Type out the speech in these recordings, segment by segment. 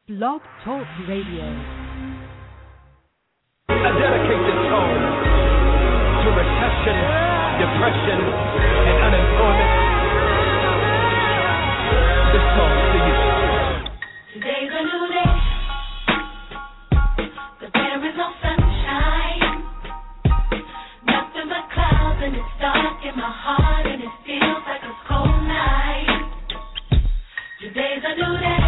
Blog Talk Radio. I dedicate this song to recession, depression, and unemployment. This song to you. Today's a new day, but there is no sunshine. Nothing but clouds, and it's dark in my heart, and it feels like a cold night. Today's a new day.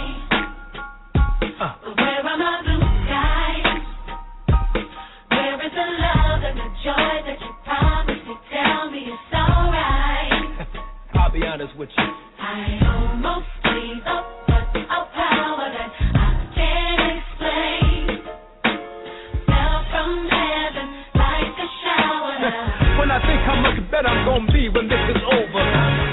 But where are my blue skies? Where is the love and the joy that you promised me? Tell me it's alright. I'll be honest with you. I almost gave up, but a power that I can't explain fell from heaven like a shower. When I think how much better I'm gonna be when this is over.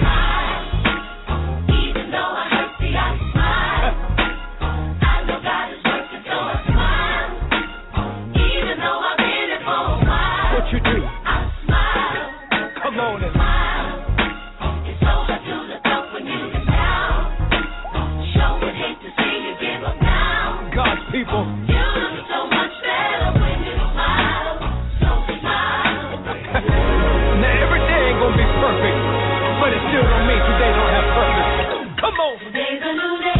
Even though I hurt me, I smile. I know God is working, so I smile. Even though I've been it for a while. What you do? I smile. Come on and smile. It's so hard to look up when you're down. Sure would hate to see you give up now. God's people. You look so much better when you smile. So smile. Now every day ain't gonna be perfect, but it still don't mean today don't have purpose. Come on. Today's a new day,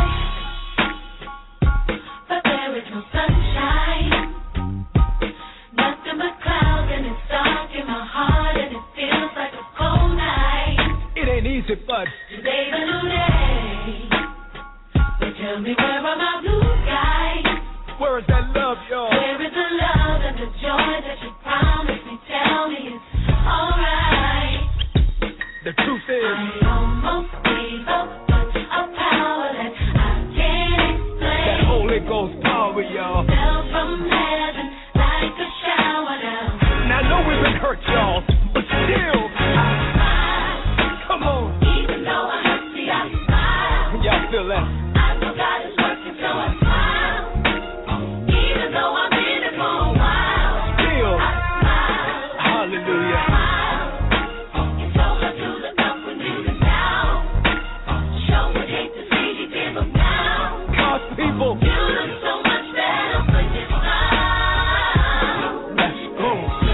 but there is no sunshine. Nothing but clouds, and it's dark in my heart, and it feels like a cold night. It ain't easy, but Today's a new day, but tell me where are my blue skies? where is that love, y'all? Where is the love and the joy that you promised me? Tell me it's alright. The truth is, I almost gave up, but a power that I can't explain that Holy Ghost power, y'all. fell from heaven like a shower down. Now I know we've been hurt, y'all, but still, come on. Even though I hurt me, I smile. Y'all feel that? I know God is working, so I smile. Even though I've been it for a while, Still, I smile. hallelujah. It's so hard to look up when you're down. Sure would hate to see you give up now. God's people, You look so much better when you smile. let's go.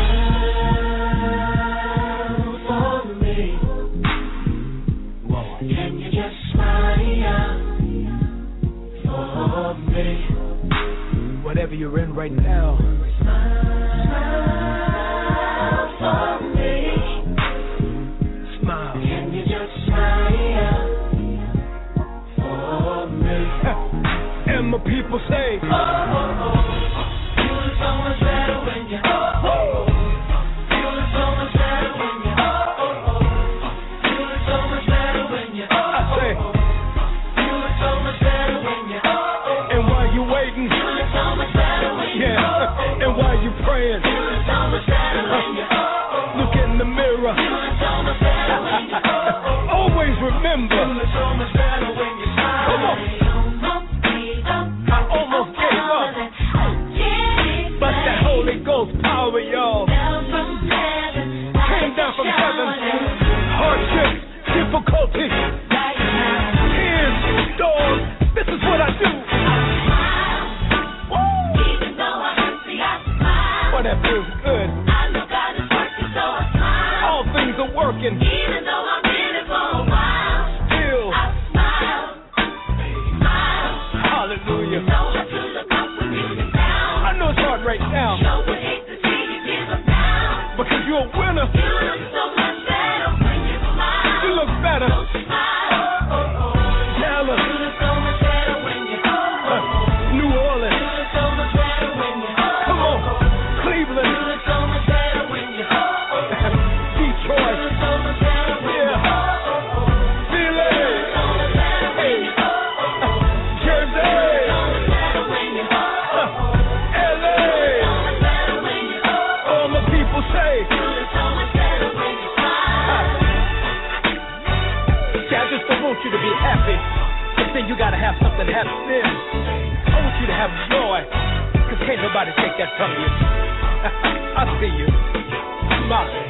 For me, can you just smile for me? Whatever you're in right now, Smile for me. smile. Can you just smile for me? And my people say, You look so much better when you. You look so much better when you. You look so much better when you. I say, You look so much better when you. and while you waiting, You look so much better when you. yeah, and while you praying, You look so much better when you. look in the mirror. You look so much better when you. Always remember, You look so much better when you smile. Come on. I almost gave up, but that Holy Ghost power, y'all, came down from heaven. Hardship, difficulty, tears, storms. This is what I do. Woo! Even though I hurt me, I smile. Boy, that feels good. I know God is working, so I smile. All things are working. Even though I've been it for a while, Still, I smile. Smile. hallelujah. So hard to look up when you're down. I know it's hard right now, Sure would hate to see you give up now. because you're a winner. You look so much better when you smile. You look better. So smile. Dallas, You look so much better when you. New You Orleans, look so much better when you. come on, You Cleveland, look so much better when you. Detroit, You look so much better when you. yeah, Philly, So much better when you. Jersey, So much better when you. LA. So much better when you. All my people say, You look so much better when you smile. see, I just don't want you to be happy, but then you gotta have something happen then. I want you to have joy, because can't nobody take that from you. I see you. Smile.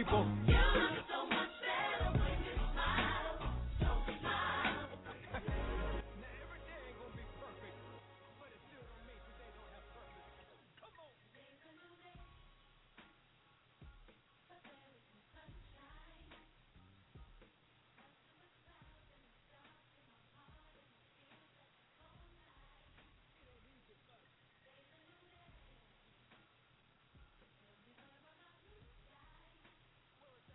people. You look so much better when you smile. So smile. Now every day ain't gonna be perfect, but it still don't mean today don't have purpose. Come on. Today's a new day, but there is no sunshine. Nothing but clouds and it's dark in my heart and it feels like a cold night. Today's a new day. Tell me where are my blue skies?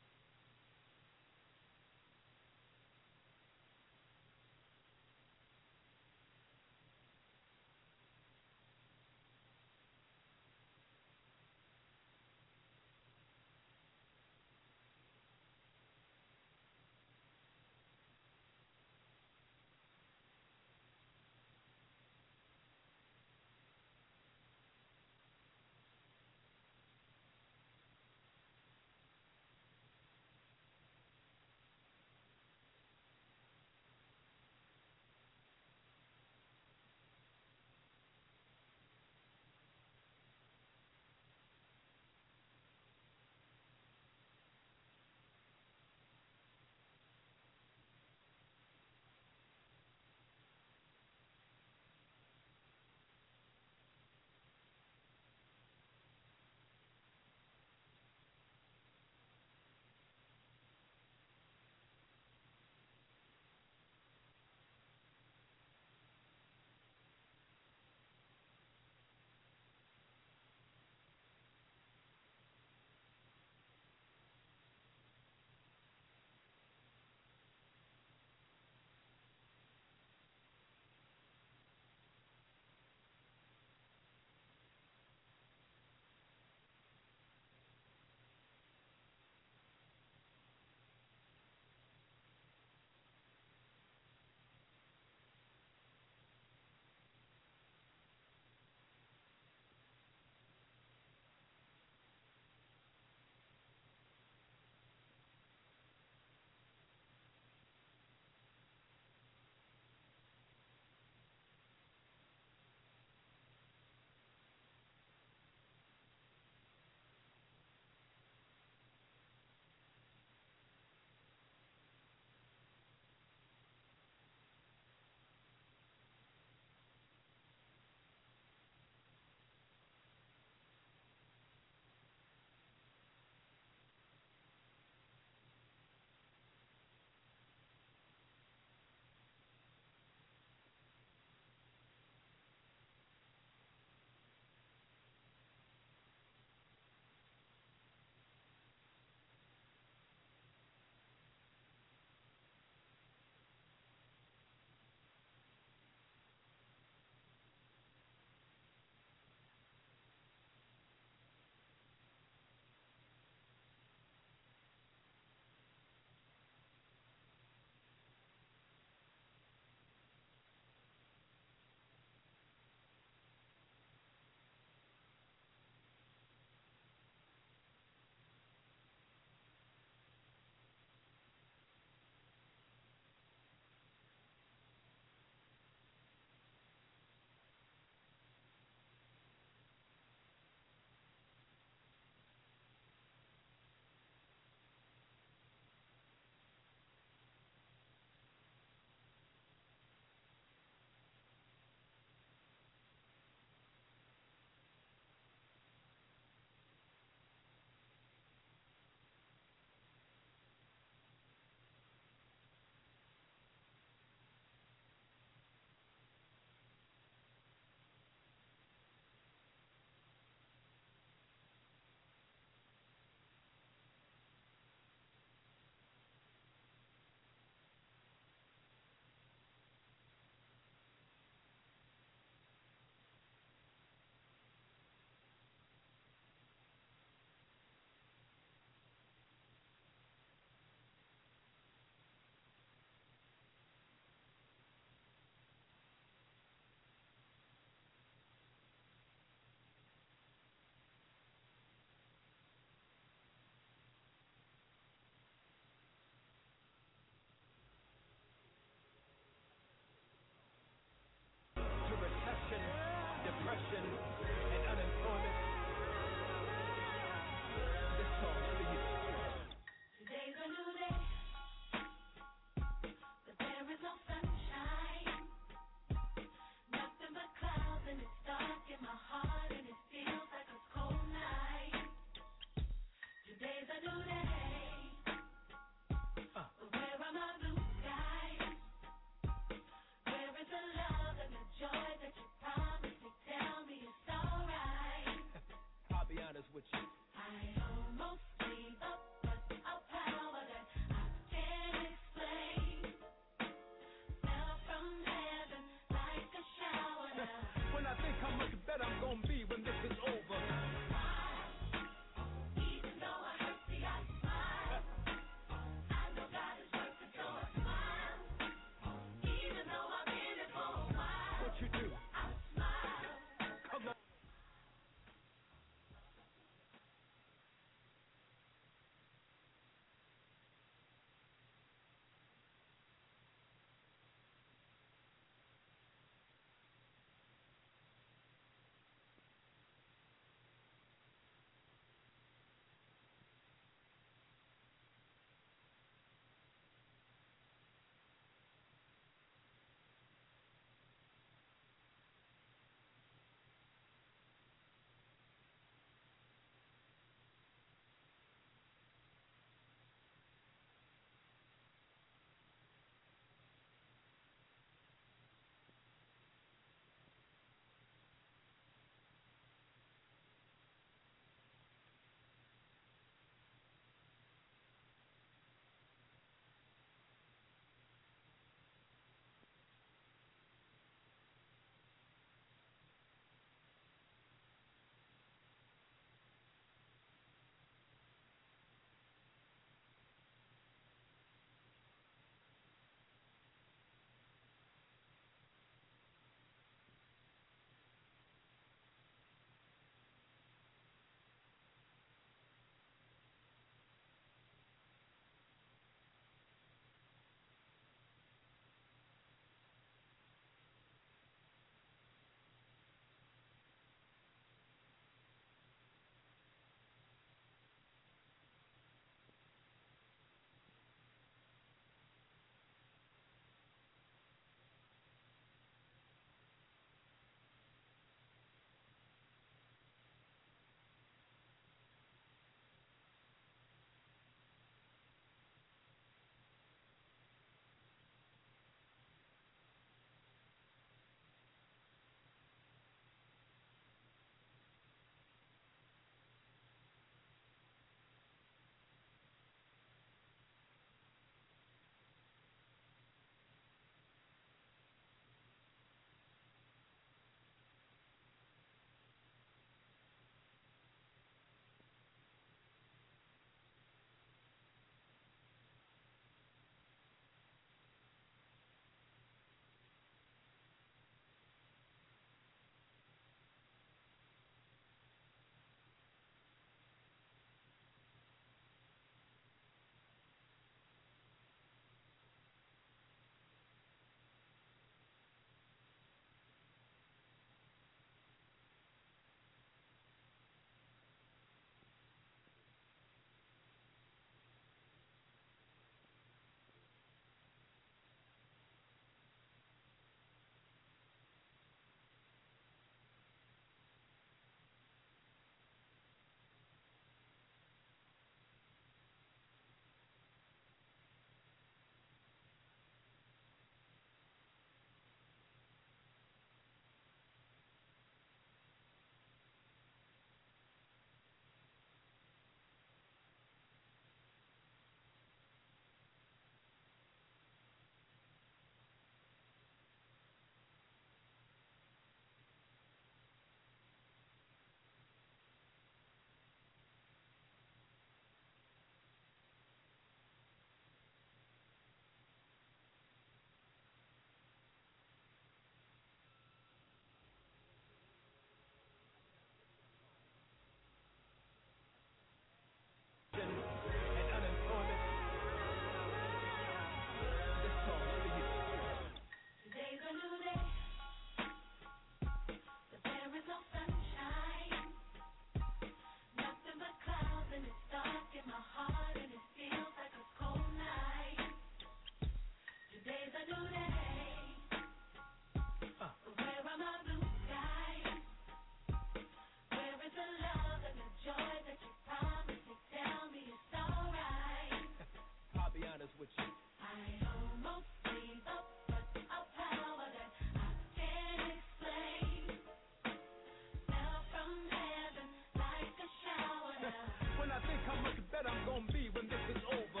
gonna be when this is over?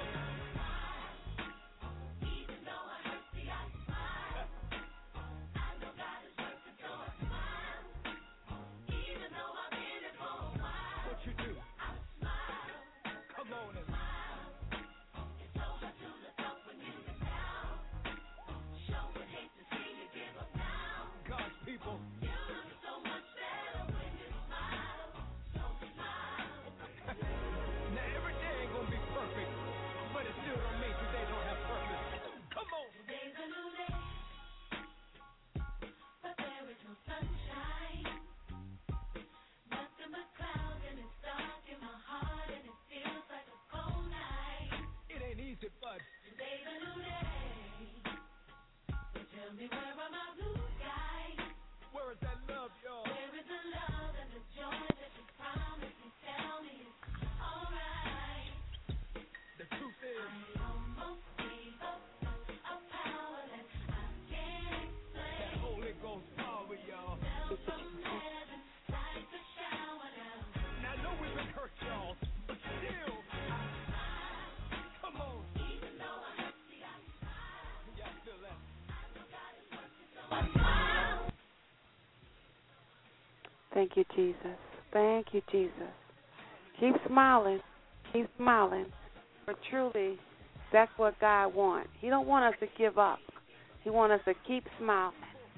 Even though I hurt, see, I smile. I know God is working, so I smile. Even though I've been it for a while. What you do? I smile. Come on and Smile. It's so hard to look up when you've been down. Sure would hate to see you give up now. God's people. You look so much better when you smile. So smile. Now every day ain't gonna be perfect, but it still don't mean today don't have purpose. Come on. Today's a new day, but there is no sunshine. Nothing but clouds and it's dark in my heart and it feels like a cold night. It ain't easy, but Today's a new day. So tell me where are my blue skies? where is that love, y'all? Where is the love and the joy that you promised me? Tell me it's alright. The truth is, I almost gave up a power that I can't explain. that Holy Ghost power, y'all. Fell from heaven like a shower down. Now I know we've been hurt, y'all, but still, come on. Even though I hurt, see, I smile. Y'all feel that? I know God is working, so I smile. Thank you, Jesus. Thank you, Jesus. Keep smiling. Keep smiling. For truly, that's what God wants. He don't want us to give up. He wants us to keep smiling.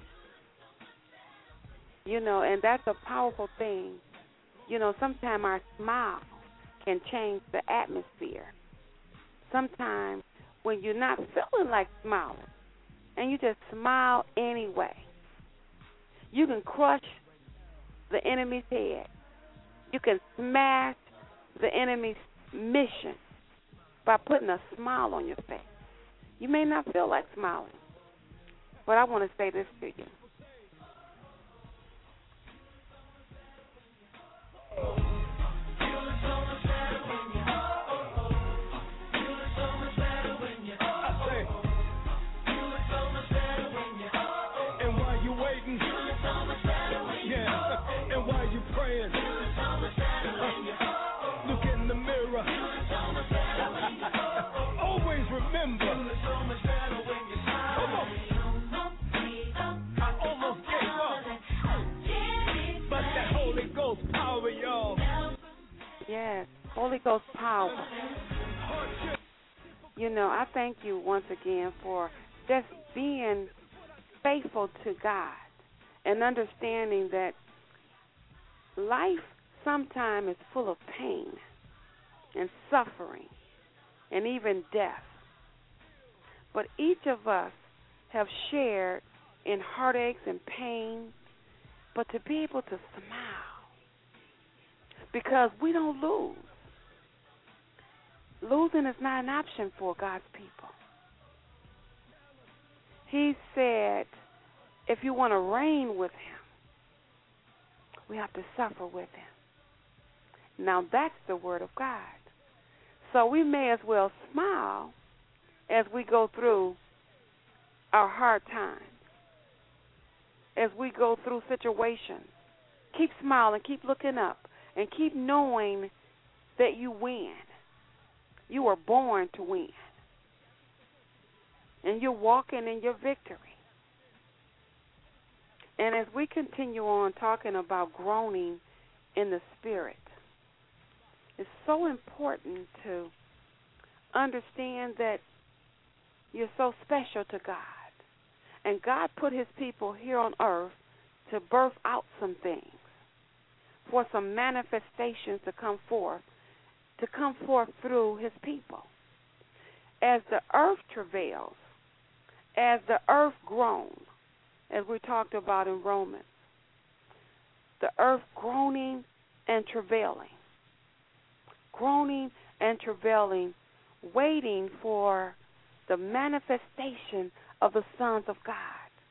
You know, and that's a powerful thing. You know, sometimes our smile can change the atmosphere. Sometimes when you're not feeling like smiling and you just smile anyway, you can crush the enemy's head. You can smash the enemy's mission by putting a smile on your face. You may not feel like smiling, but I want to say this to you. And while you waiting, yeah, and while you praying, look in the mirror. Always remember. Come on. I almost gave up, but that Holy Ghost power, y'all. Yes, Holy Ghost power. You know, I thank you once again for just being faithful to God and understanding that life sometimes is full of pain and suffering and even death. But each of us have shared in heartaches and pain, but to be able to smile because we don't lose. Losing is not an option for God's people. He said, if you want to reign with Him, we have to suffer with Him. Now that's the Word of God. So we may as well smile as we go through our hard times, as we go through situations. Keep smiling, keep looking up, and keep knowing that you win. You were born to win. And you're walking in your victory. And as we continue on talking about groaning in the Spirit, it's so important to understand that you're so special to God. And God put His people here on earth to birth out some things, for some manifestations to come forth through His people. As the earth travails, as the earth groans, as we talked about in Romans, the earth groaning and travailing, waiting for the manifestation of the sons of God.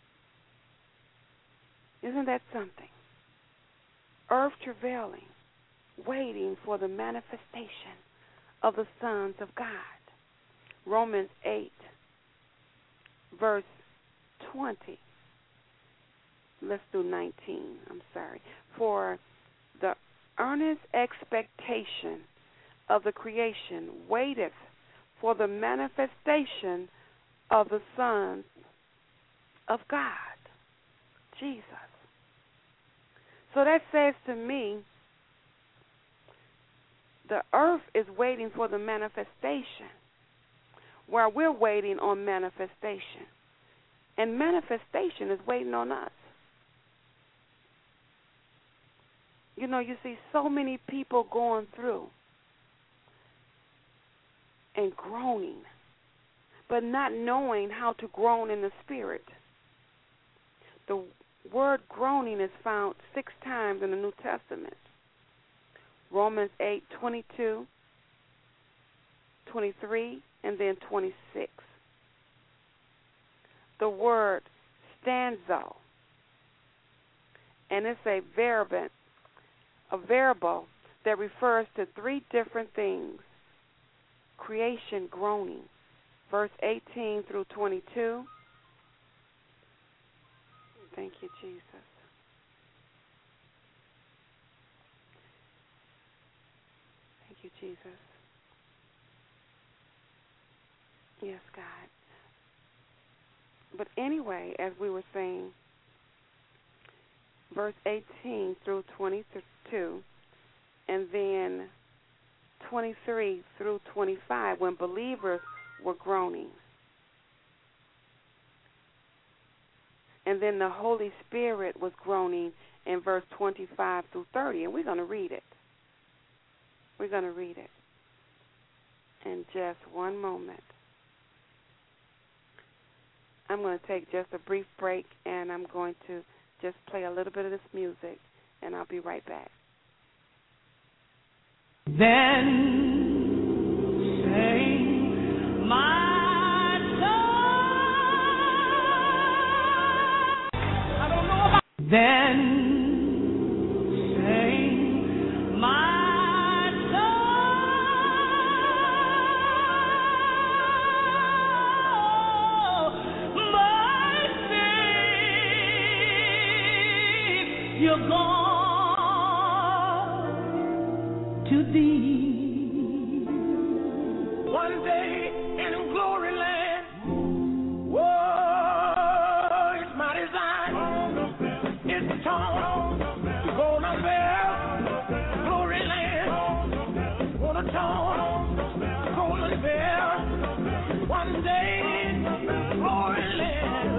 Isn't that something? Earth travailing, waiting for the manifestation of the sons of God. Romans 8, verse 20. Let's do 19. I'm sorry. For the earnest expectation of the creation waiteth for the manifestation of the sons of God, Jesus. So that says to me, the earth is waiting for the manifestation, while we're waiting on manifestation. And manifestation is waiting on us. You know, you see so many people going through and groaning, but not knowing how to groan in the Spirit. The word groaning is found 6 times in the New Testament. Romans 8:22, 23, and then 26. The word stanzo, and it's a variable that refers to 3 different things. Creation groaning, verse 18 through 22. Thank you, Jesus. Thank you, Jesus. Yes, God. But anyway, as we were saying, verse 18 through 22, and then 23 through 25, when believers were groaning. And then the Holy Spirit was groaning in verse 25 through 30, and we're going to read it. We're going to read it in just one moment. I'm going to take just a brief break, and I'm going to just play a little bit of this music, and I'll be right back. Then sang my soul. I don't know about. Then sang my soul, my Savior gone to thee. One day in glory land, whoa, it's my design. It's the tone, gonna bear glory land. Gonna tone, gonna bear one day glory land.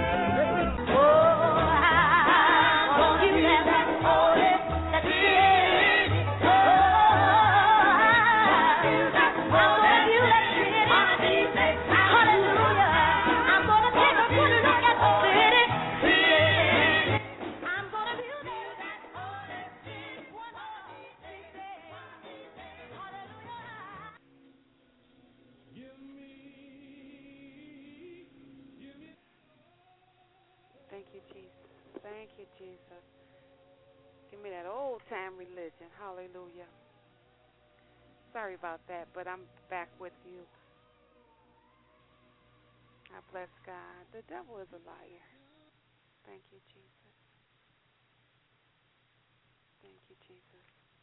Thank you, Jesus. Thank you, Jesus. Give me that old-time religion. Hallelujah. Sorry about that, but I'm back with you. I bless God. The devil is a liar. Thank you, Jesus. Thank you, Jesus.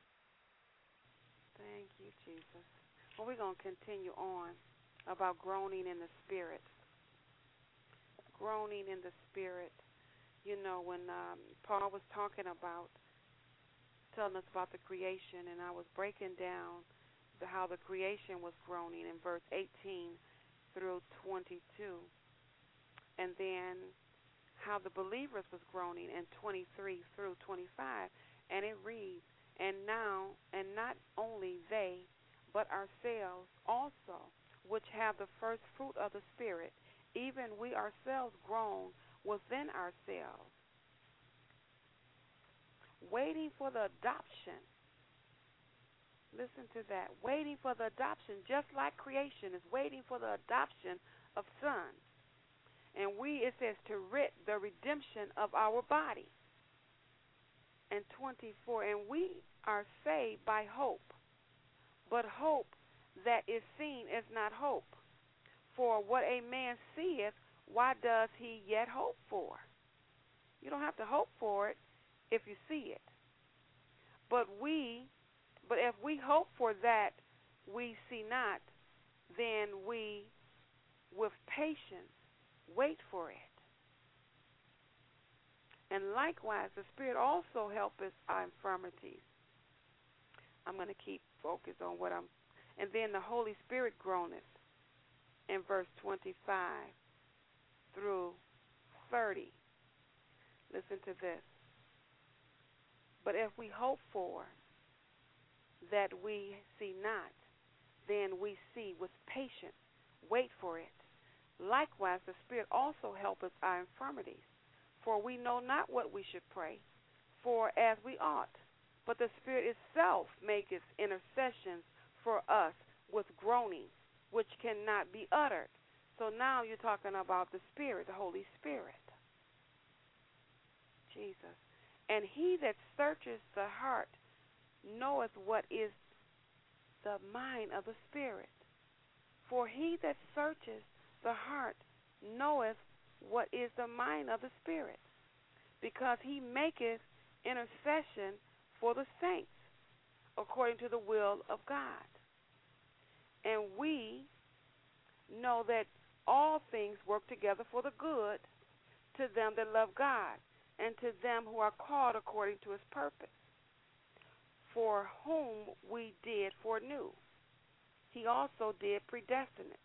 Thank you, Jesus. Well, we're going to continue on about groaning in the Spirit. Groaning in the Spirit. You know, when Paul was telling us about the creation, and I was breaking down how the creation was groaning in verse 18 through 22, and then how the believers was groaning in 23 through 25, and it reads, and not only they, but ourselves also, which have the first fruit of the Spirit, even we ourselves groan within ourselves, waiting for the adoption. Listen to that. Waiting for the adoption, just like creation is waiting for the adoption of sons. And it says to wit, the redemption of our body. And 24, and we are saved by hope. But hope that is seen is not hope. For what a man seeth, why does he yet hope for? You don't have to hope for it if you see it. But if we hope for that we see not, then we with patience wait for it. And likewise, the Spirit also helpeth our infirmities. I'm going to keep focused on what I'm. And then the Holy Spirit groaneth in verse 25 through 30. Listen to this. But if we hope for that we see not, then we see with patience, wait for it. Likewise, the Spirit also helpeth our infirmities. For we know not what we should pray for as we ought. But the Spirit itself maketh intercessions for us with groanings which cannot be uttered. So now you're talking about the Spirit, the Holy Spirit. Jesus. And he that searches the heart knoweth what is the mind of the Spirit. For he that searches the heart knoweth what is the mind of the Spirit, because he maketh intercession for the saints according to the will of God. And we know that all things work together for the good to them that love God, and to them who are called according to his purpose, for whom we did foreknew, he also did predestinate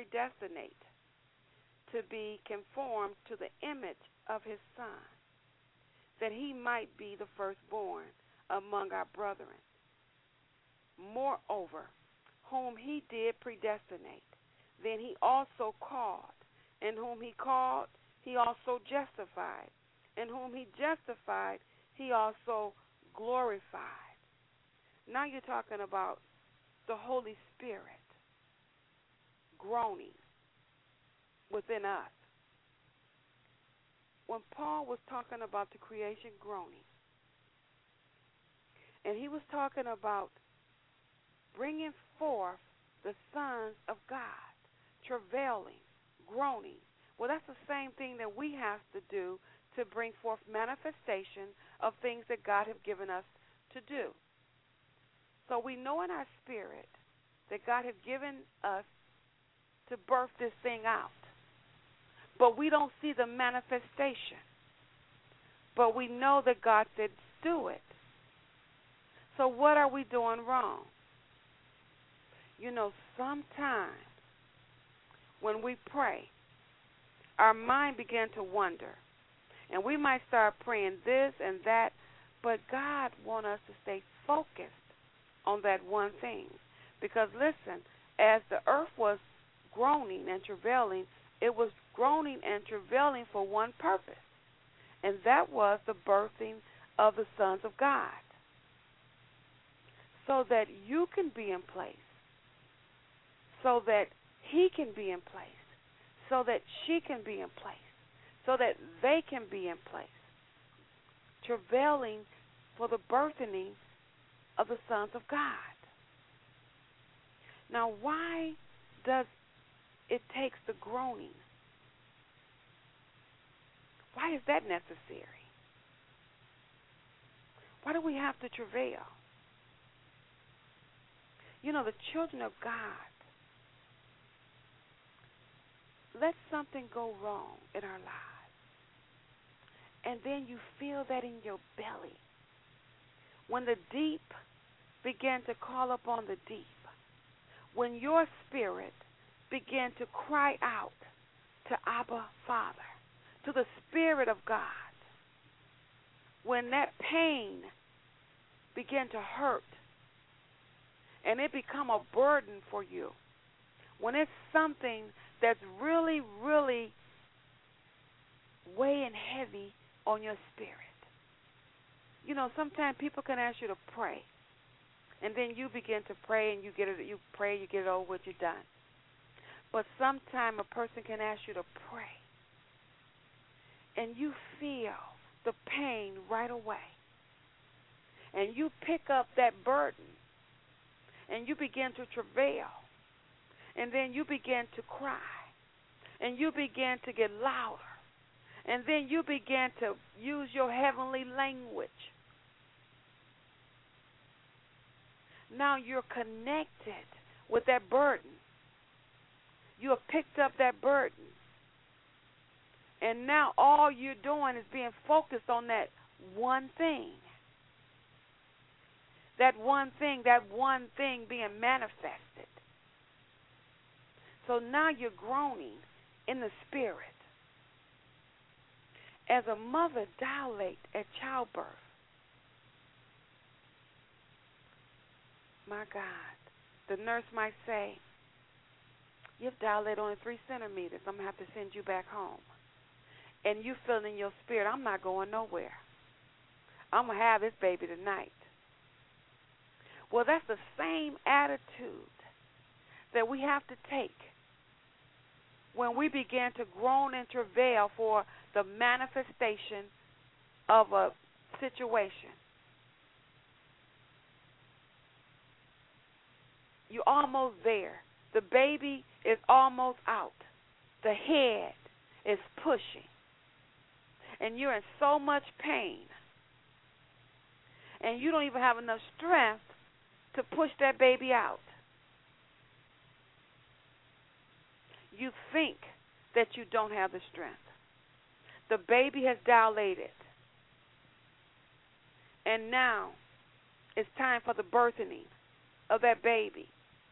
to be conformed to the image of his Son, that he might be the firstborn among our brethren. Moreover, whom he did predestinate, then he also called, and whom he called, he also justified, and whom he justified, he also glorified. Now you're talking about the Holy Spirit groaning within us. When Paul was talking about the creation groaning, and he was talking about bringing forth the sons of God, travailing, groaning. Well, that's the same thing that we have to do to bring forth manifestation of things that God has given us to do. So we know in our spirit that God has given us to birth this thing out. But we don't see the manifestation. But we know that God said, do it. So what are we doing wrong? You know, sometimes when we pray, our mind begins to wander. And we might start praying this and that, but God wants us to stay focused on that one thing. Because listen, as the earth was groaning and travailing, it was groaning and travailing for one purpose, and that was the birthing of the sons of God, so that you can be in place, so that he can be in place, so that she can be in place, so that they can be in place, travailing for the birthing of the sons of God. Now, why does it take the groaning? Why is that necessary? Why do we have to travail? You know, the children of God, let something go wrong in our lives, and then you feel that in your belly. When the deep begin to call upon the deep, when your spirit begin to cry out to Abba, Father, to the Spirit of God, when that pain begin to hurt and it become a burden for you, when it's something that's really, really weighing heavy on your spirit. You know, sometimes people can ask you to pray, and then you begin to pray, and you get it over with, you're done. But sometimes a person can ask you to pray, and you feel the pain right away. And you pick up that burden, and you begin to travail, and then you begin to cry, and you begin to get louder, and then you begin to use your heavenly language. Now you're connected with that burden. You have picked up that burden. And now all you're doing is being focused on that one thing. That one thing being manifested. So now you're groaning in the spirit. As a mother dilates at childbirth, my God, the nurse might say, you've dilated only 3 centimeters. I'm going to have to send you back home. And you feel in your spirit, I'm not going nowhere. I'm going to have this baby tonight. Well, that's the same attitude that we have to take when we begin to groan and travail for the manifestation of a situation. You're almost there. The baby is almost out. The head is pushing. And you're in so much pain. And you don't even have enough strength to push that baby out. You think that you don't have the strength. The baby has dilated. And now it's time for the birthing of that baby.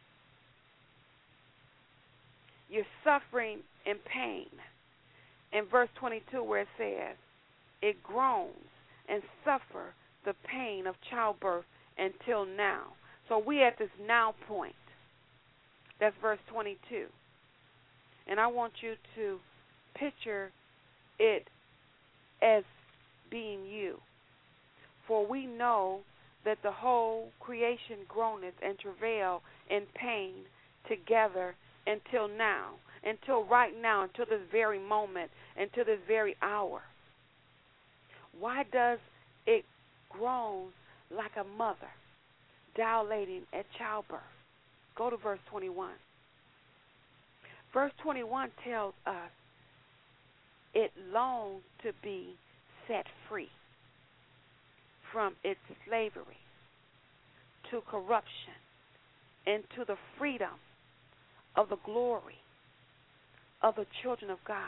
You're suffering in pain. In verse 22 where it says, it groans and suffer the pain of childbirth until now. So we at this now point. That's verse 22. And I want you to picture it as being you. For we know that the whole creation groaneth and travail in pain together until now, until right now, until this very moment, until this very hour. Why does it groan like a mother dilating at childbirth? Go to verse 21. Verse 21 tells us it longs to be set free from its slavery to corruption into the freedom of the glory of the children of God.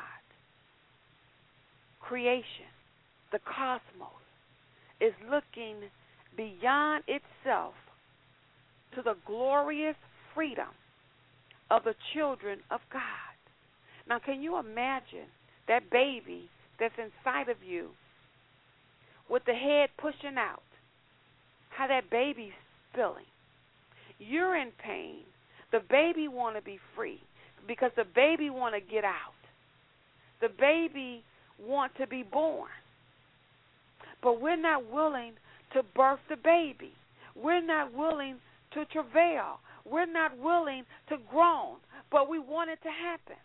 Creation, the cosmos, is looking beyond itself to the glorious freedom of the children of God. Now, can you imagine that baby that's inside of you with the head pushing out, how that baby's feeling? You're in pain. The baby want to be free because the baby want to get out. The baby want to be born. But we're not willing to birth the baby. We're not willing to travail. We're not willing to groan, but we want it to happen.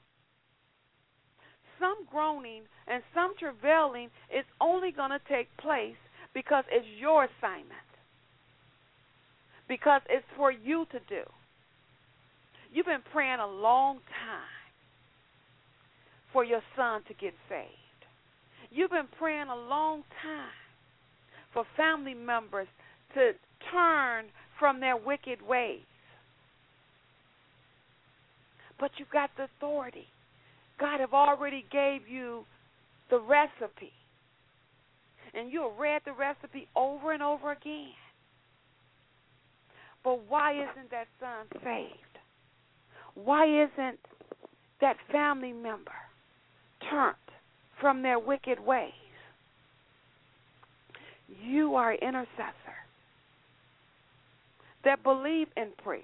Some groaning and some travailing is only going to take place because it's your assignment, because it's for you to do. You've been praying a long time for your son to get saved. You've been praying a long time for family members to turn from their wicked ways. But you got the authority. God have already gave you the recipe. And you have read the recipe over and over again. But why isn't that son saved? Why isn't that family member turned from their wicked ways? You are an intercessor that believe in prayer.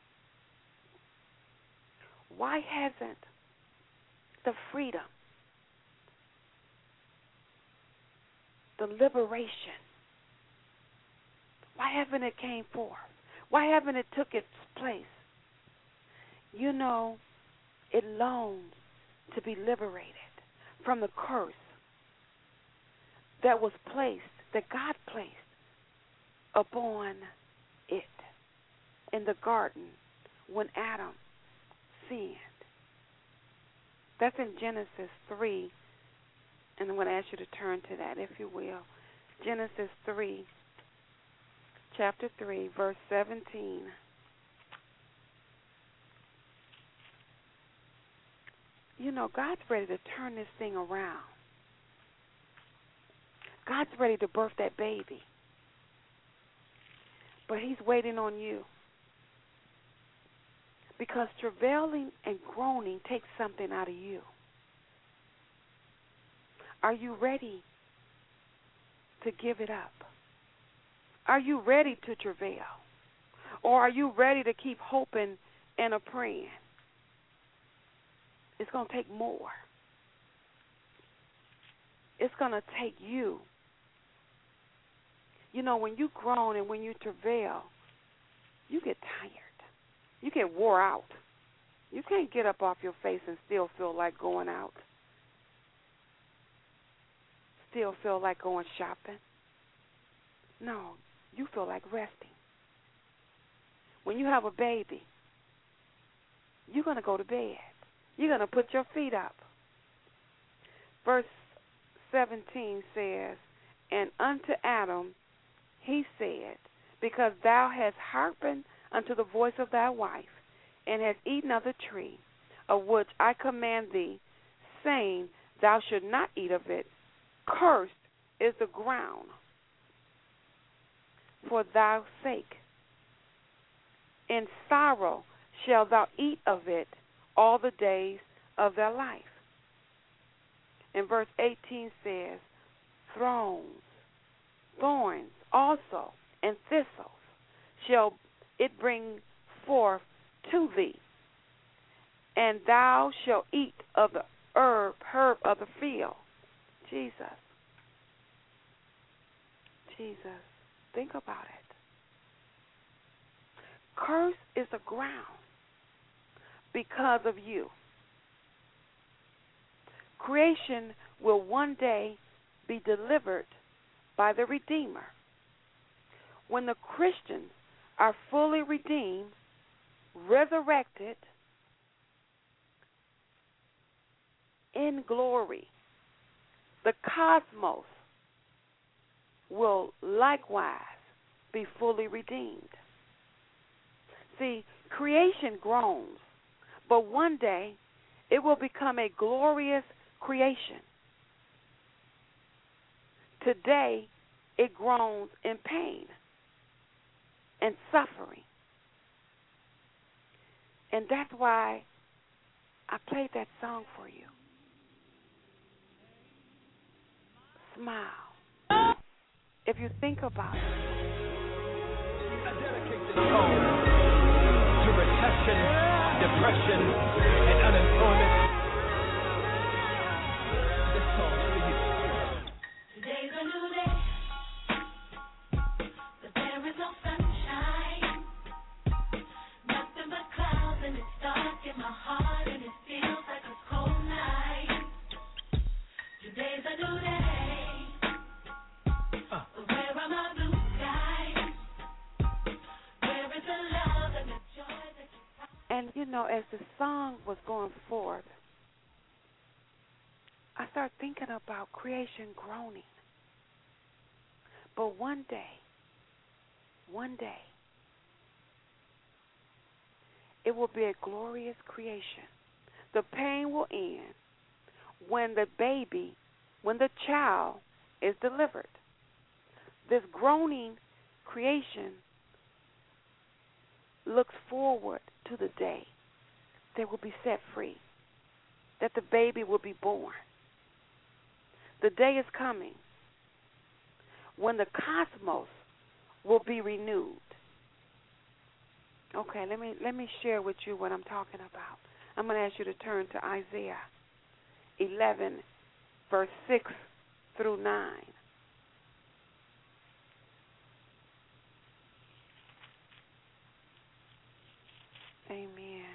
Why hasn't the freedom, the liberation, why haven't it came forth? Why haven't it took its place? You know, it longs to be liberated from the curse that was placed, that God placed upon it in the garden when Adam sinned. That's in Genesis 3, and I'm going to ask you to turn to that, if you will. Genesis 3, chapter 3, verse 17. God's ready to turn this thing around. God's ready to birth that baby. But He's waiting on you. Because travailing and groaning takes something out of you. Are you ready to give it up? Are you ready to travail? Or are you ready to keep hoping and a praying? It's going to take more. It's going to take you. When you groan and when you travail, you get tired. You get wore out. You can't get up off your face and still feel like going out. Still feel like going shopping. No, you feel like resting. When you have a baby, you're going to go to bed. You're going to put your feet up. Verse 17 says, "And unto Adam he said, Because thou hast hearkened unto the voice of thy wife, and hast eaten of the tree, of which I command thee, saying, Thou shalt not eat of it, cursed is the ground for thy sake. In sorrow shalt thou eat of it all the days of thy life." And verse 18 says, "Thorns also, and thistles shall it bring forth to thee, and thou shalt eat of the herb of the field." Jesus. Think about it. Curse is the ground because of you. Creation will one day be delivered by the Redeemer. When the Christians are fully redeemed, resurrected in glory, the cosmos will likewise be fully redeemed. See, creation groans, but one day it will become a glorious creation. Today, it groans in pain and suffering. And that's why I played that song for you. Smile. If you think about it. I dedicate this song to recession, depression, and unemployment. This song is for you. Today's a new day, but there is no sunshine. Nothing but clouds, and it's dark in my heart, and it feels like a cold night. Today's a new day. And, as the song was going forth, I started thinking about creation groaning. But one day, it will be a glorious creation. The pain will end when the child is delivered. This groaning creation looks forward to the day they will be set free, that the baby will be born. The day is coming when the cosmos will be renewed. Okay, let me share with you what I'm talking about. I'm going to ask you to turn to Isaiah 11, verse 6 through 9. Amen.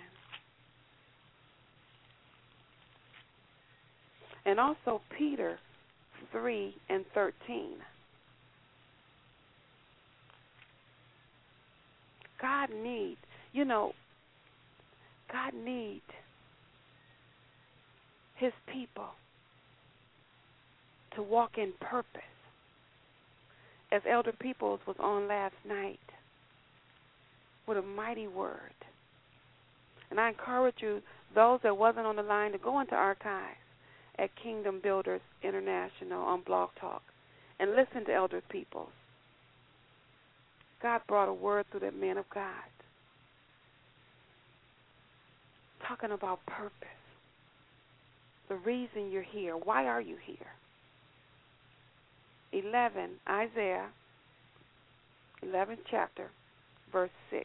And also Peter 3 and 13. God needs His people to walk in purpose. As Elder Peoples was on last night with a mighty word. And I encourage you, those that wasn't on the line, to go into archives at Kingdom Builders International on Blog Talk and listen to Elder Peoples. God brought a word through that man of God, talking about purpose, the reason you're here. Why are you here? 11, Isaiah, 11th chapter, verse 6.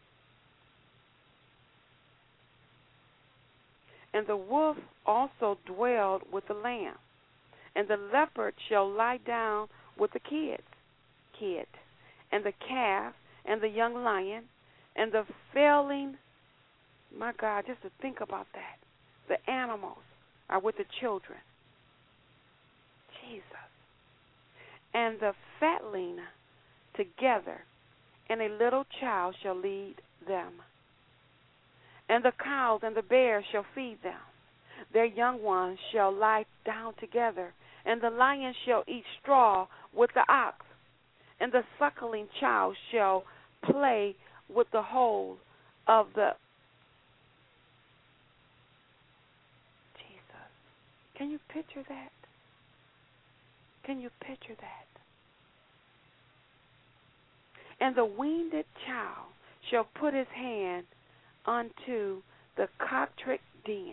And the wolf also dwelled with the lamb, and the leopard shall lie down with the kid, and the calf, and the young lion, and the failing. My God, just to think about that. The animals are with the children. Jesus. And the fatling together, and a little child shall lead them. And the cows and the bears shall feed them. Their young ones shall lie down together, and the lion shall eat straw with the ox. And the suckling child shall play with the hole of the... Jesus. Can you picture that? Can you picture that? And the weaned child shall put his hand unto the cockatrice den.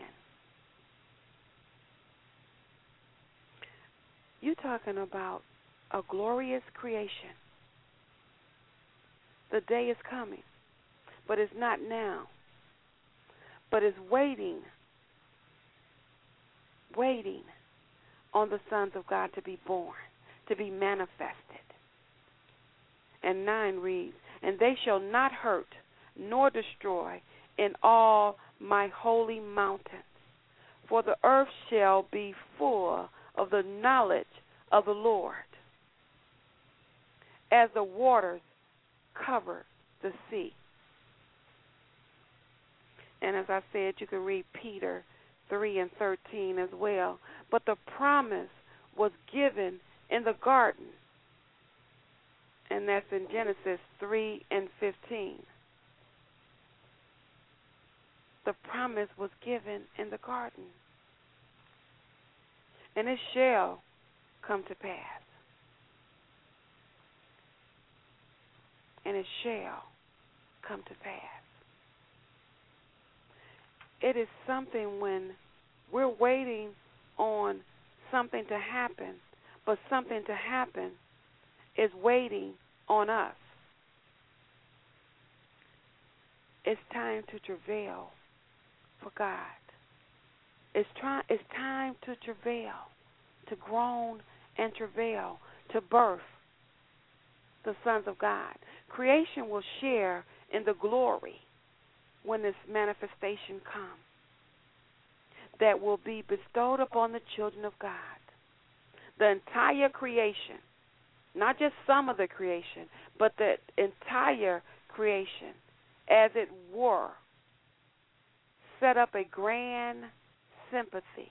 You're talking about a glorious creation. The day is coming, but it's not now, but it's waiting on the sons of God to be born, to be manifested. And 9 reads, and they shall not hurt nor destroy in all my holy mountains, for the earth shall be full of the knowledge of the Lord, as the waters cover the sea. And as I said, you can read Peter 3 and 13 as well. But the promise was given in the garden, and that's in Genesis 3 and 15. The promise was given in the garden, and it shall come to pass. And it shall come to pass. It is something when we're waiting on something to happen, but something to happen is waiting on us. It's time to travail for God. It's time to travail, to groan and travail, to birth the sons of God. Creation will share in the glory when this manifestation comes that will be bestowed upon the children of God. The entire creation, not just some of the creation, but the entire creation, as it were, set up a grand sympathy.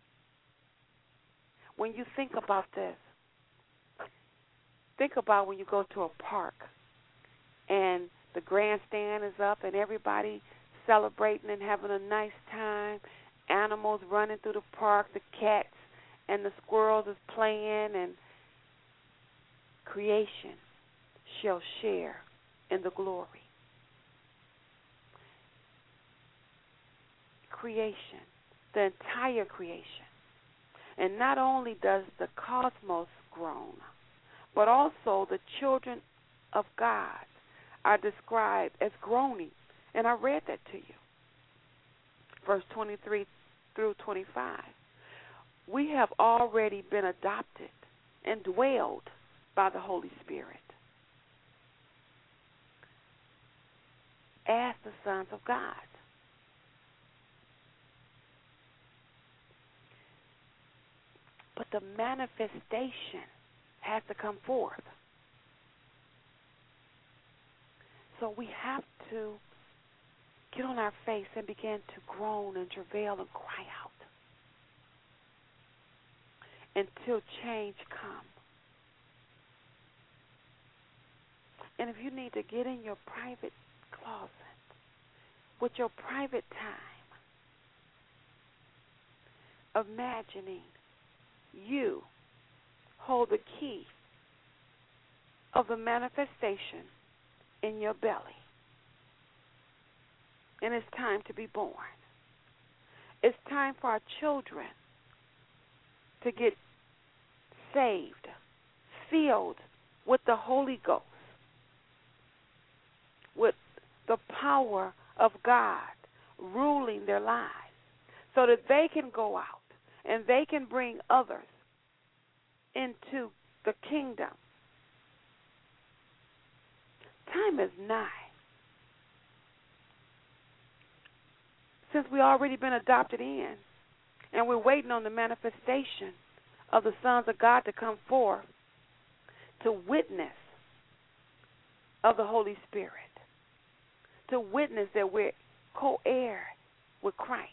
When you think about this, think about when you go to a park and the grandstand is up and everybody celebrating and having a nice time, animals running through the park, the cats and the squirrels is playing, and creation shall share in the glory. Creation, the entire creation. And not only does the cosmos groan, but also the children of God are described as groaning. And I read that to you. Verse 23 through 25. We have already been adopted and dwelled by the Holy Spirit as the sons of God. But the manifestation has to come forth. So we have to get on our face and begin to groan and travail and cry out until change comes. And if you need to get in your private closet with your private time, imagining you hold the key of the manifestation in your belly. And it's time to be born. It's time for our children to get saved, filled with the Holy Ghost, with the power of God ruling their lives, so that they can go out and they can bring others into the kingdom. Time is nigh. Since we already been adopted in, and we're waiting on the manifestation of the sons of God to come forth to witness of the Holy Spirit, to witness that we're co-heir with Christ.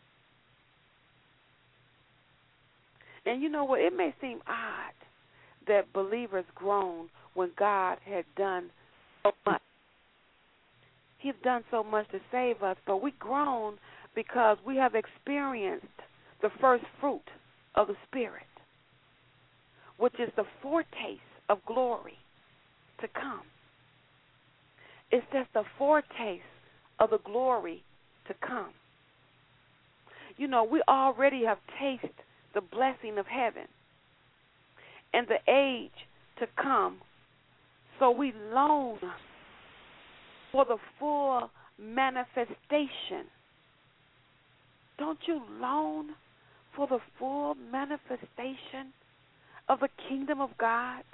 And you know what? It may seem odd that believers groan when God had done so much. He's done so much to save us, but we groan because we have experienced the first fruit of the Spirit, which is the foretaste of glory to come. It's just a foretaste of the glory to come. You know, we already have tasted the blessing of heaven and the age to come, so we long for the full manifestation. Don't you long for the full manifestation of the kingdom of God?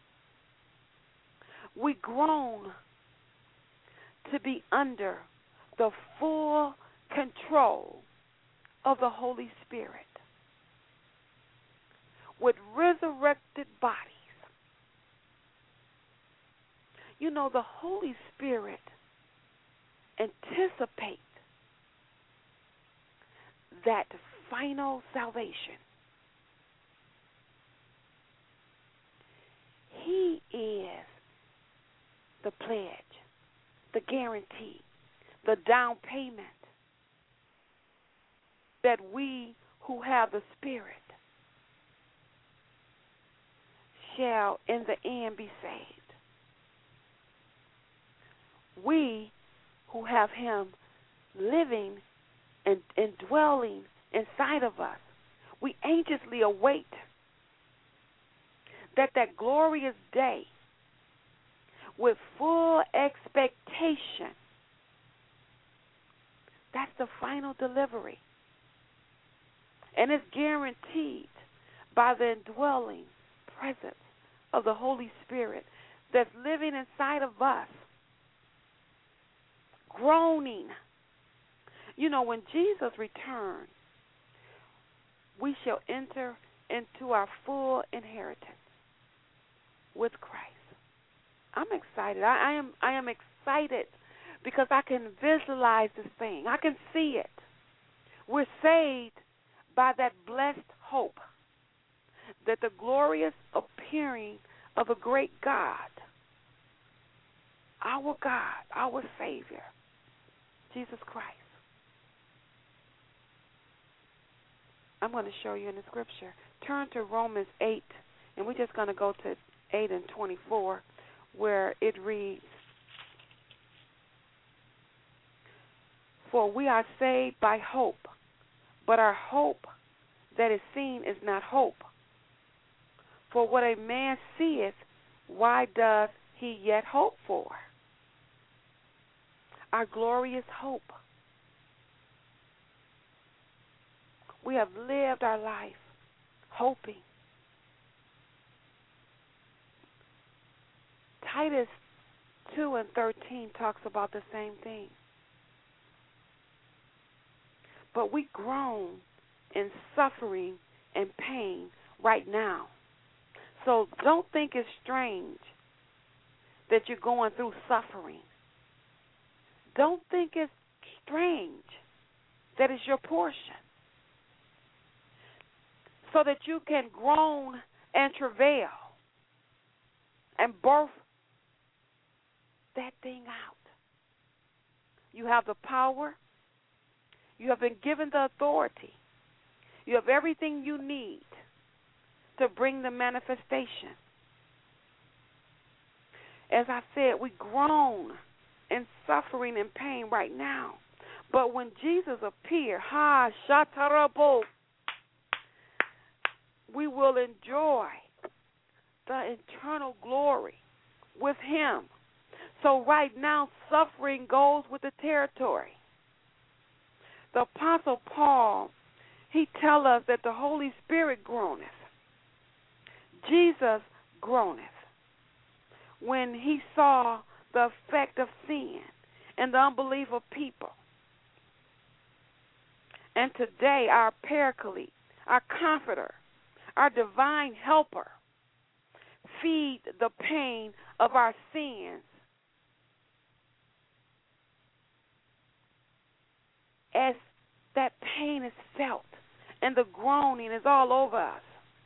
We groan to be under the full control of the Holy Spirit with resurrected bodies. You know, the Holy Spirit anticipates that final salvation. He is the pledge, the guarantee, the down payment that we who have the Spirit shall in the end be saved. We who have Him living and dwelling inside of us, we anxiously await that glorious day with full expectation. That's the final delivery. And it's guaranteed by the indwelling presence of the Holy Spirit that's living inside of us, groaning. You know, when Jesus returns, we shall enter into our full inheritance with Christ. I'm excited. I am excited because I can visualize this thing. I can see it. We're saved by that blessed hope that the glorious appearing of a great God, our Savior, Jesus Christ. I'm going to show you in the scripture. Turn to Romans 8, and we're just going to go to 8 and 24, where it reads, "For we are saved by hope, but our hope that is seen is not hope. For what a man seeth, why doth he yet hope for?" Our glorious hope. We have lived our life hoping. Titus 2 and 13 talks about the same thing. But we groan in suffering and pain right now. So don't think it's strange that you're going through suffering. Don't think it's strange that it's your portion. So that you can groan and travail and birth that thing out. You have the power. You have been given the authority. You have everything you need to bring the manifestation. As I said, we groan in suffering and pain right now. But when Jesus appeared, shatarabo, we will enjoy the eternal glory with him. So right now, suffering goes with the territory. The Apostle Paul, he tells us that the Holy Spirit groaneth. Jesus groaneth when he saw the effect of sin and the unbelief of people. And today, our Paraclete, our Comforter, our divine helper, feed the pain of our sins as that pain is felt and the groaning is all over us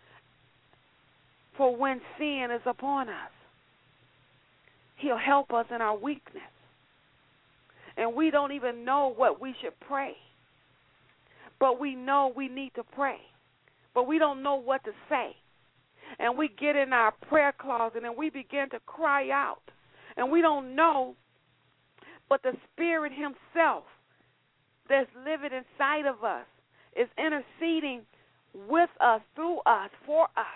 for when sin is upon us. He'll help us in our weakness. And we don't even know what we should pray. But we know we need to pray. But we don't know what to say. And we get in our prayer closet and we begin to cry out. And we don't know, but the Spirit himself that's living inside of us is interceding with us, through us, for us.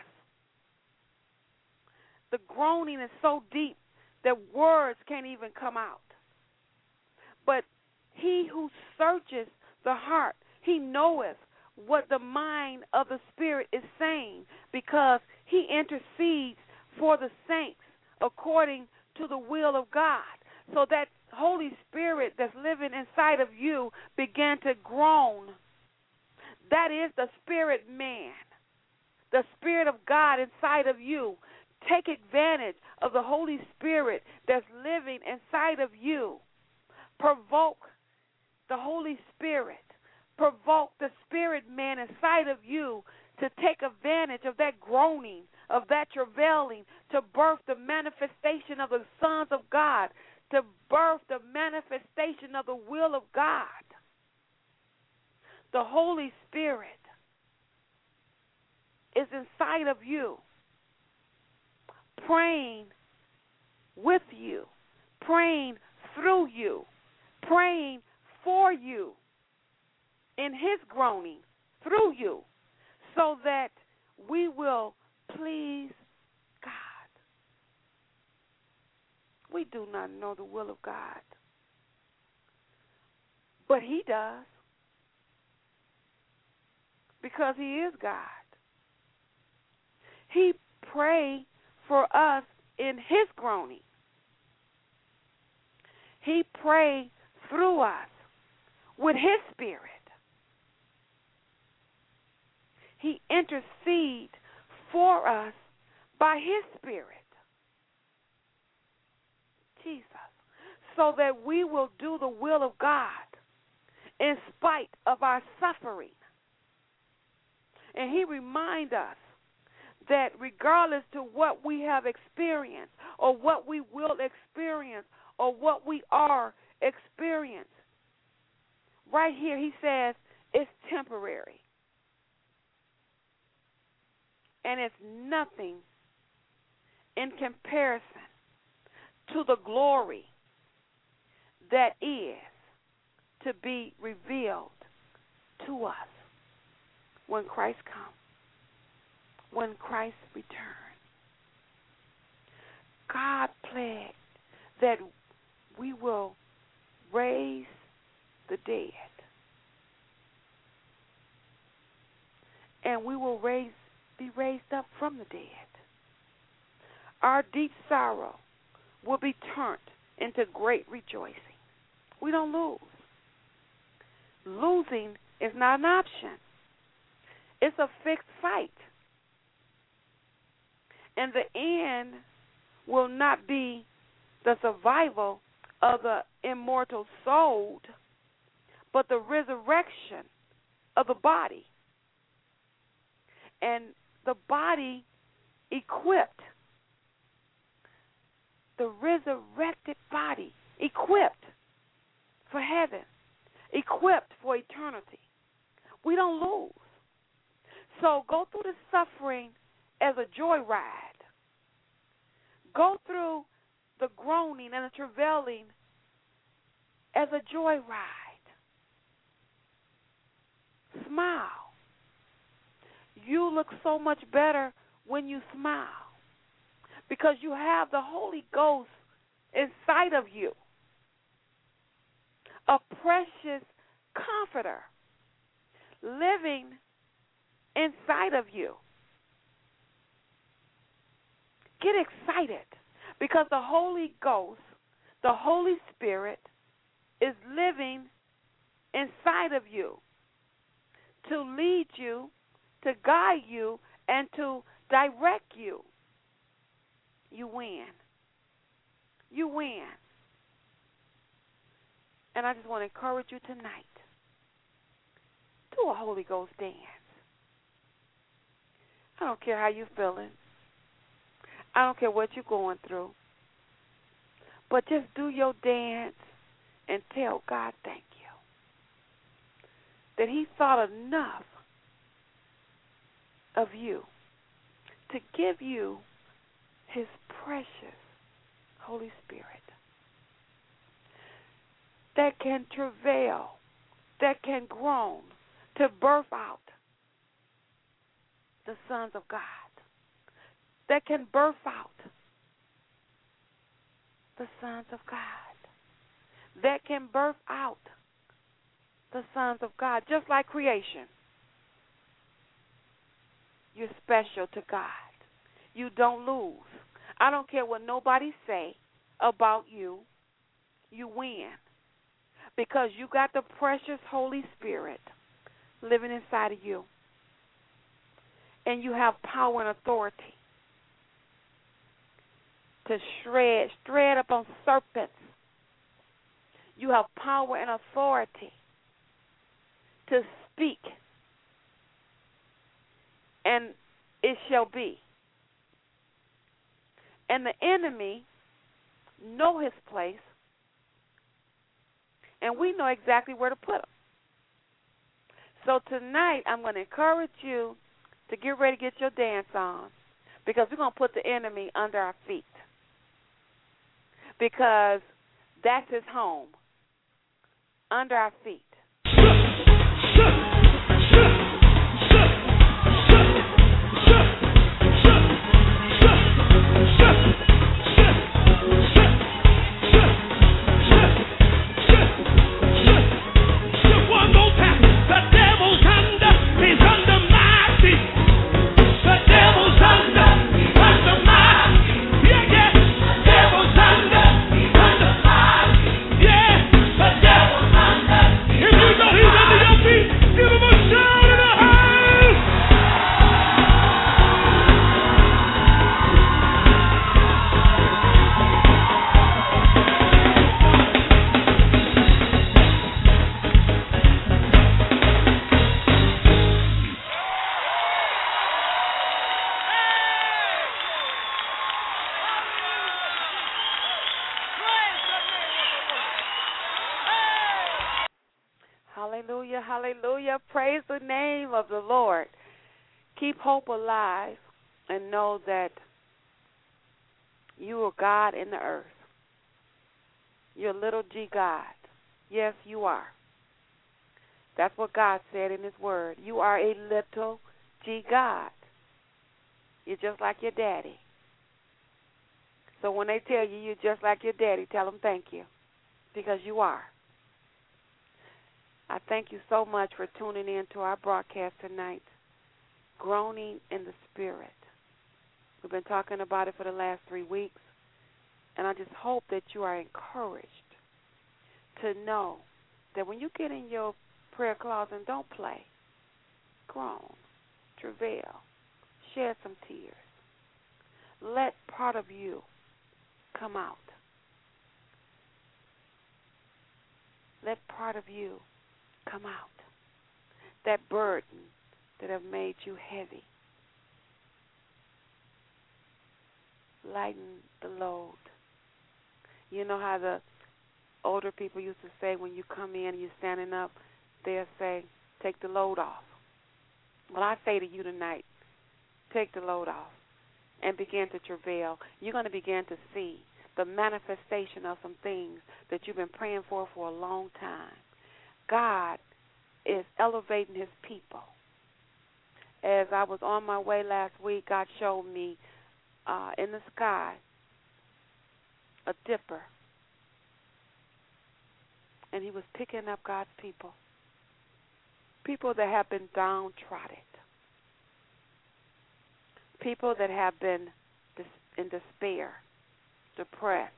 The groaning is so deep that words can't even come out. But he who searches the heart, he knoweth what the mind of the Spirit is saying, because he intercedes for the saints according to the will of God. So that Holy Spirit that's living inside of you began to groan. That is the spirit man, the Spirit of God inside of you. Take advantage of the Holy Spirit that's living inside of you. Provoke the Holy Spirit. Provoke the spirit man inside of you to take advantage of that groaning, of that travailing, to birth the manifestation of the sons of God, to birth the manifestation of the will of God. The Holy Spirit is inside of you, praying with you, praying through you, praying for you in his groaning through you, so that we will please God. We do not know the will of God, but he does, because he is God. He prayed for us in his groaning. He prayed through us with his Spirit. He intercedes for us by his Spirit. Jesus. So that we will do the will of God in spite of our suffering. And he reminds us that regardless to what we have experienced or what we will experience or what we are experiencing, right here he says it's temporary. And it's nothing in comparison to the glory that is to be revealed to us when Christ comes, when Christ returns. God pledged that we will raise the dead, and we will be raised up from the dead. Our deep sorrow will be turned into great rejoicing. We don't lose. Losing is not an option. It's a fixed fight. And the end will not be the survival of the immortal soul, but the resurrection of the body. And the body equipped, the resurrected body equipped for So go through the suffering as a joyride. Go through the groaning and the travailing as a joyride. Smile. You look so much better when you smile because you have the Holy Ghost inside of you, a precious comforter living inside of you. Get excited because the Holy Ghost, the Holy Spirit, is living inside of you to lead you, to guide you, and to direct you. You win. You win. And I just want to encourage you tonight. Do a Holy Ghost dance. I don't care how you're feeling. I don't care what you're going through. But just do your dance and tell God thank you. That He thought enough of you to give you His precious Holy Spirit that can travail, that can groan, to birth out the sons of God, that can birth out the sons of God, that can birth out the sons of God, just like creation. You're special to God. You don't lose. I don't care what nobody say about you. You win because you got the precious Holy Spirit living inside of you. And you have power and authority to tread upon serpents. You have power and authority to speak, and it shall be. And the enemy know his place, and we know exactly where to put him. So tonight I'm going to encourage you to get ready to get your dance on, because we're going to put the enemy under our feet, because that's his home, under our feet. Hallelujah, hallelujah. Praise the name of the Lord. Keep hope alive and know that you are God in the earth. You're little g God. Yes, you are. That's what God said in His Word. You are a little g God. You're just like your daddy. So when they tell you you're just like your daddy, tell them thank you, because you are. I thank you so much for tuning in to our broadcast tonight, Groaning in the Spirit. We've been talking about it for the last 3 weeks, and I just hope that you are encouraged to know that when you get in your prayer closet, and don't play, groan, travail, shed some tears. Let part of you come out. Let part of you come out. That burden that have made you heavy. Lighten the load. You know how the older people used to say when you come in and you're standing up, they'll say, take the load off. Well, I say to you tonight, take the load off and begin to travail. You're going to begin to see the manifestation of some things that you've been praying for a long time. God is elevating his people. As I was on my way last week, God showed me in the sky a dipper, and he was picking up God's people, people that have been downtrodden, people that have been in despair, depressed.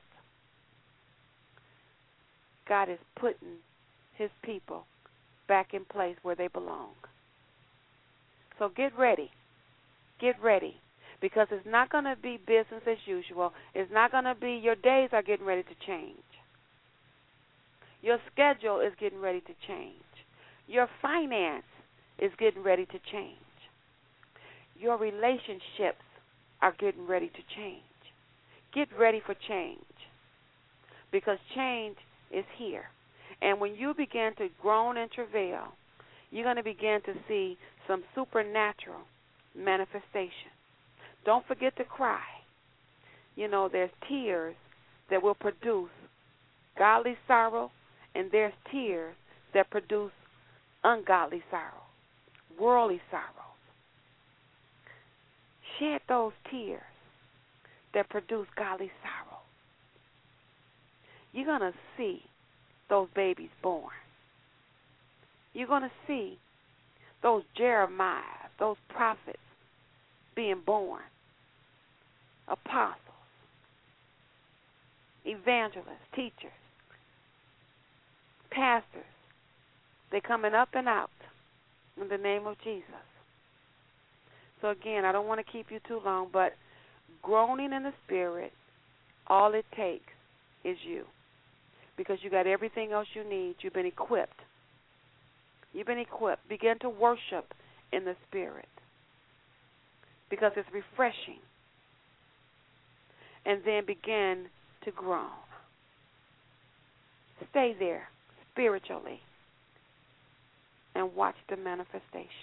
God is putting his people back in place where they belong. So get ready. Get ready. Because it's not going to be business as usual. It's not going to be your days are getting ready to change. Your schedule is getting ready to change. Your finance is getting ready to change. Your relationships are getting ready to change. Get ready for change. Because change is here. And when you begin to groan and travail, you're going to begin to see some supernatural manifestation. Don't forget to cry. You know, there's tears that will produce godly sorrow, and there's tears that produce ungodly sorrow, worldly sorrow. Shed those tears that produce godly sorrow. You're going to see those babies born. You're going to see those Jeremiah, those prophets being born, apostles, evangelists, teachers, pastors. They're coming up and out in the name of Jesus. So again, I don't want to keep you too long, but groaning in the spirit, all it takes is you. Because you got everything else you need. You've been equipped. You've been equipped. Begin to worship in the spirit. Because it's refreshing. And then begin to groan. Stay there spiritually and watch the manifestation.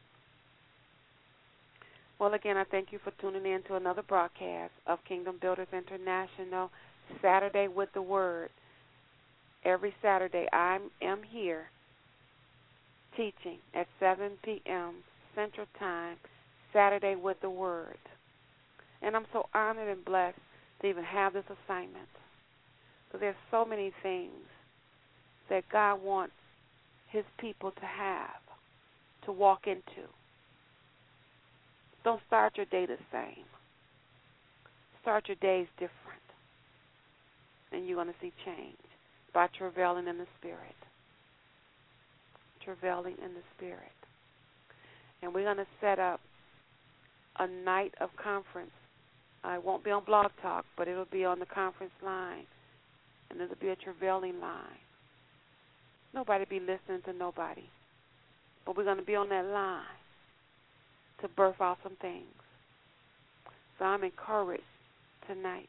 Well, again, I thank you for tuning in to another broadcast of Kingdom Builders International, Saturday with the Word. Every Saturday I am here teaching at 7 p.m. Central Time, Saturday with the Word. And I'm so honored and blessed to even have this assignment. So there's so many things that God wants his people to have, to walk into. Don't start your day the same. Start your days different. And you're going to see change by travailing in the Spirit. Travailing in the Spirit. And we're going to set up a night of conference. It won't be on Blog Talk, but it'll be on the conference line. And it'll be a travailing line. Nobody be listening to nobody. But we're going to be on that line to birth out some things. So I'm encouraged tonight.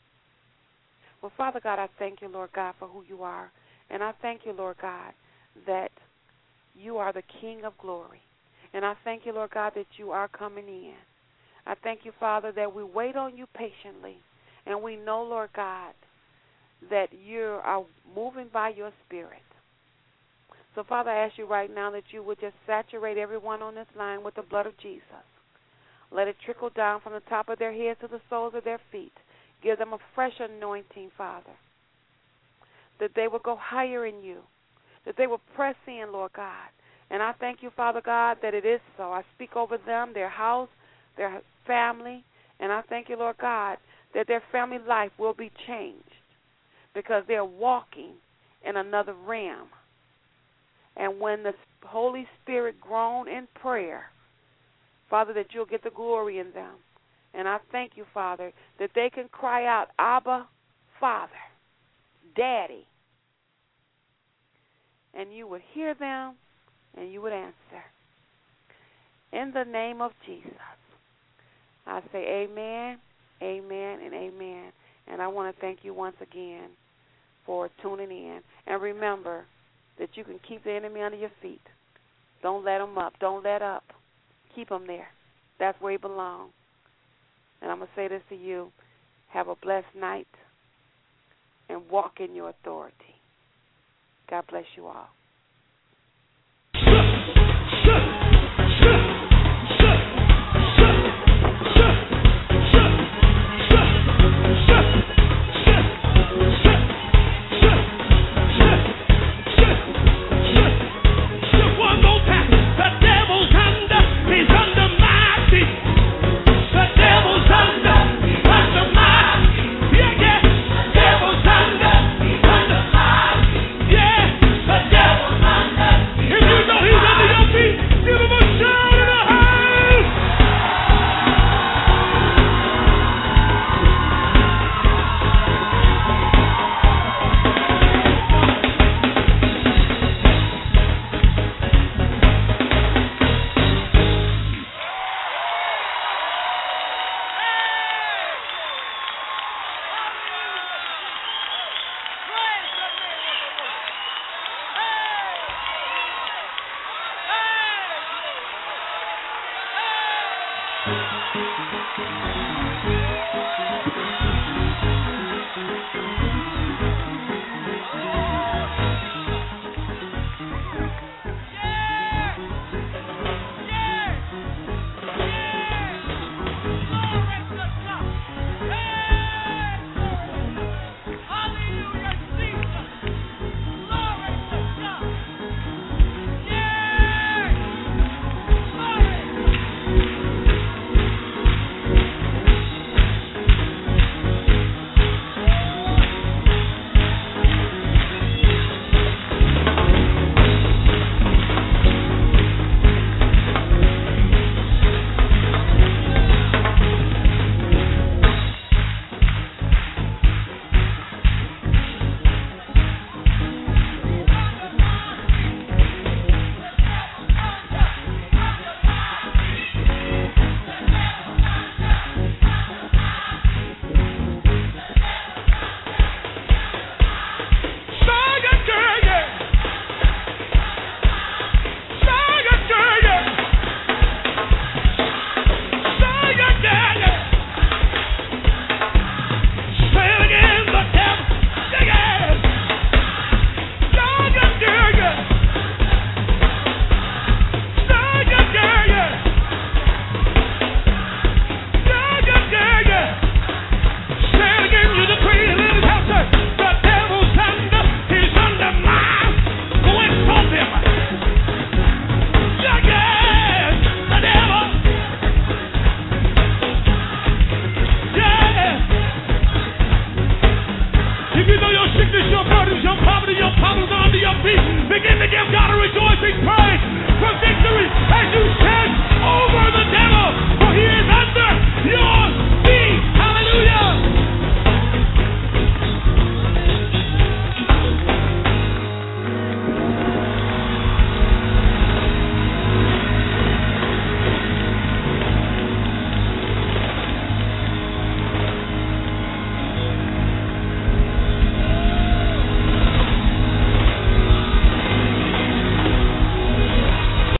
Well, Father God, I thank you, Lord God, for who you are. And I thank you, Lord God, that you are the King of glory. And I thank you, Lord God, that you are coming in. I thank you, Father, that we wait on you patiently. And we know, Lord God, that you are moving by your Spirit. So, Father, I ask you right now that you would just saturate everyone on this line with the blood of Jesus. Let it trickle down from the top of their heads to the soles of their feet. Give them a fresh anointing, Father, that they will go higher in you, that they will press in, Lord God. And I thank you, Father God, that it is so. I speak over them, their house, their family, and I thank you, Lord God, that their family life will be changed because they're walking in another realm. And when the Holy Spirit groan in prayer, Father, that you'll get the glory in them. And I thank you, Father, that they can cry out, Abba, Father, Daddy. And you would hear them and you would answer. In the name of Jesus, I say amen, amen, and amen. And I want to thank you once again for tuning in. And remember that you can keep the enemy under your feet. Don't let him up. Don't let up. Keep him there. That's where he belongs. And I'm going to say this to you. Have a blessed night and walk in your authority. God bless you all.